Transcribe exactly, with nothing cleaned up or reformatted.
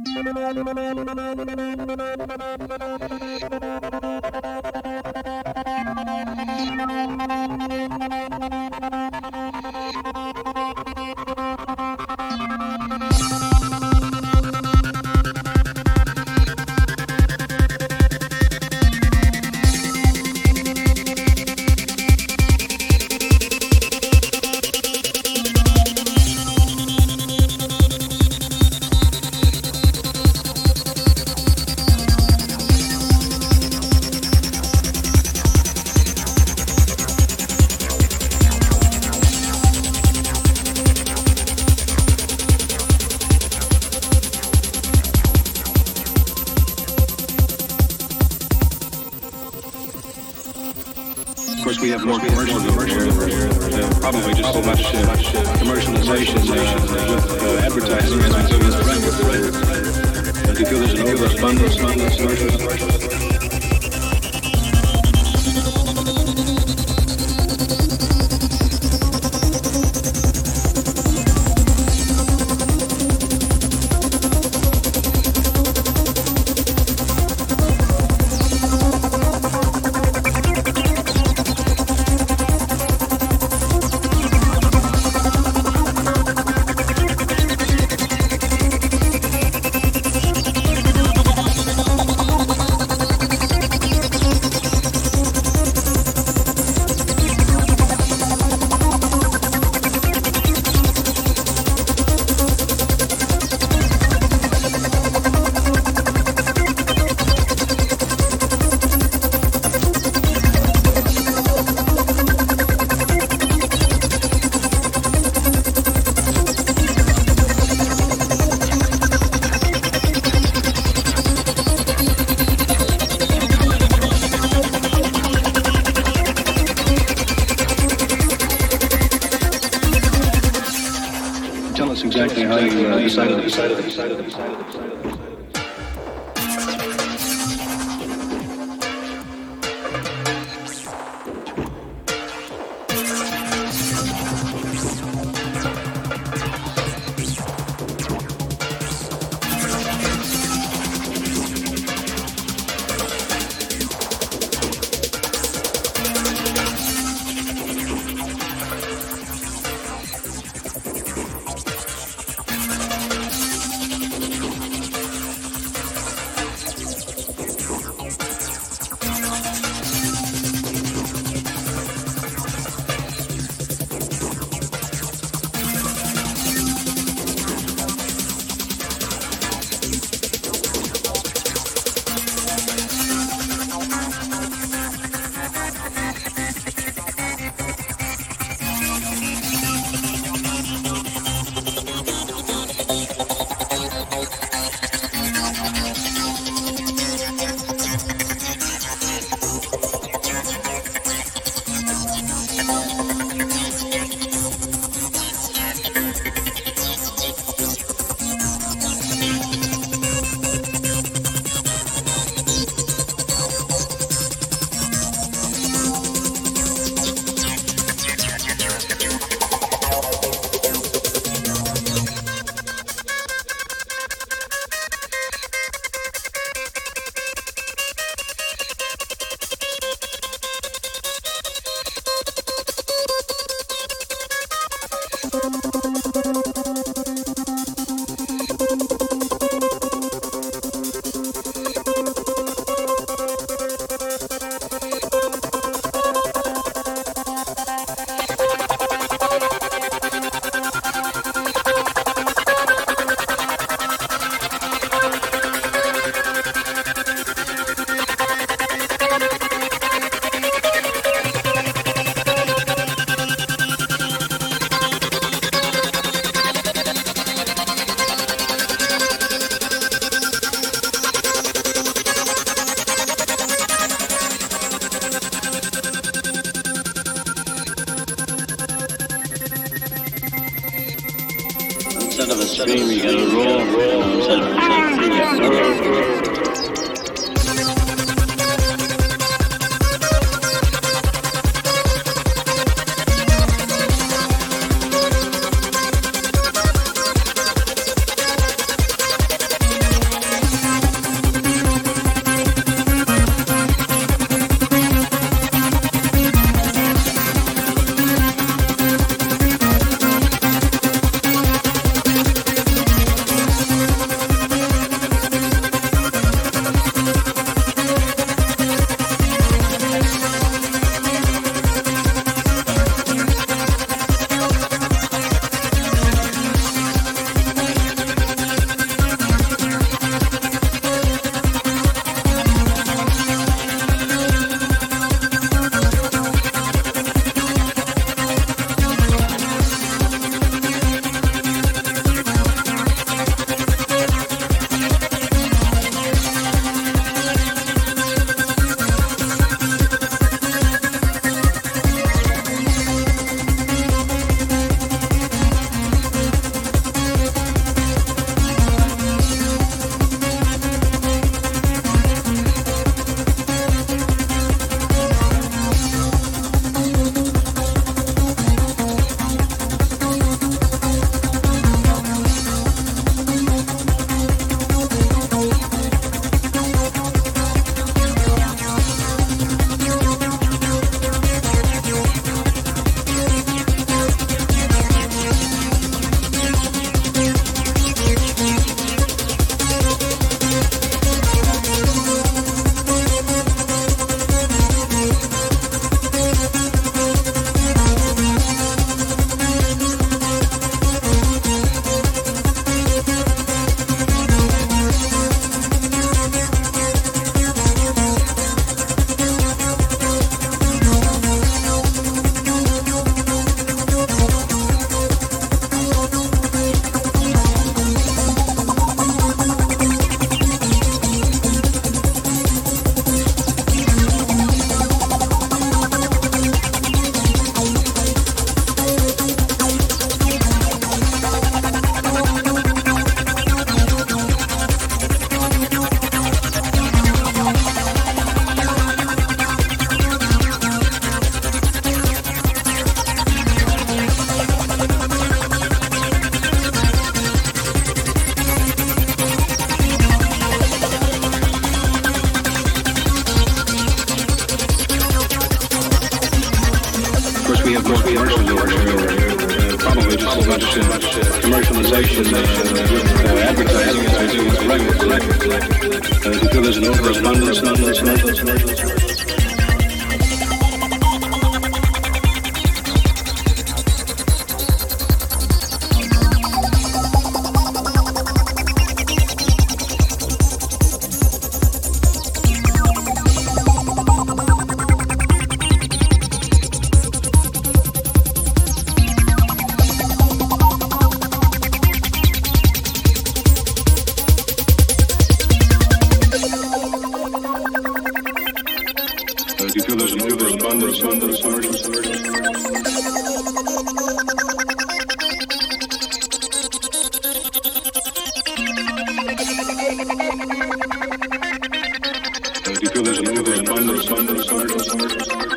We have more commercial uh, probably just so much uh, commercialization uh, with uh, advertising as we do with the record. Do you feel there's an overabundance of commercials? Exactly how you uh, decided, decided, decided, decided, decided. Instead of a stream, you get a roar. Instead of a stream, you get a roar. we have more commercials over here, uh, probably just as much uh, commercialization uh, with uh, advertising as we do with records. Uh, do you feel there's an overabundance? abundance, abundance, abundance? Do you feel there's an overabundance, abundance, abundance, abundance? Do you feel there's an overabundance, abundance, abundance, abundance?